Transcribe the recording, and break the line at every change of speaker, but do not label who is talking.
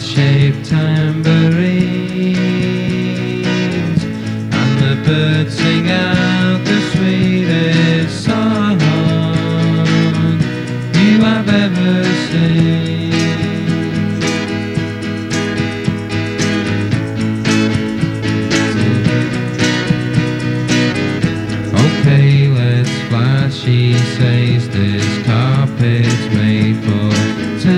heart-shaped tambourines, and the birds sing out the sweetest song you have ever seen. Okay, let's fly, she says, this carpet's made